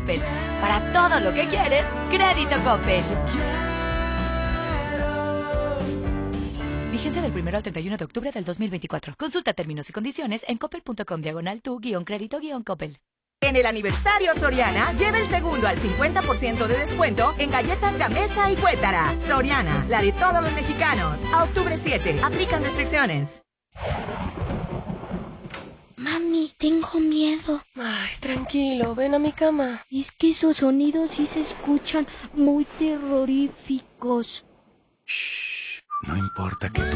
Coppel. Para todo lo que quieres, crédito Coppel. Vigencia del 1 al 31 de octubre del 2024. Consulta términos y condiciones en coppel.com/tu-crédito-coppel. En el aniversario Soriana, lleva el segundo al 50% de descuento en galletas Gamesa y Cuétara. Soriana, la de todos los mexicanos. A octubre 7, aplican restricciones. Mami, tengo miedo. Ay, tranquilo, ven a mi cama. Es que esos sonidos sí se escuchan muy terroríficos. Shh, no importa que tu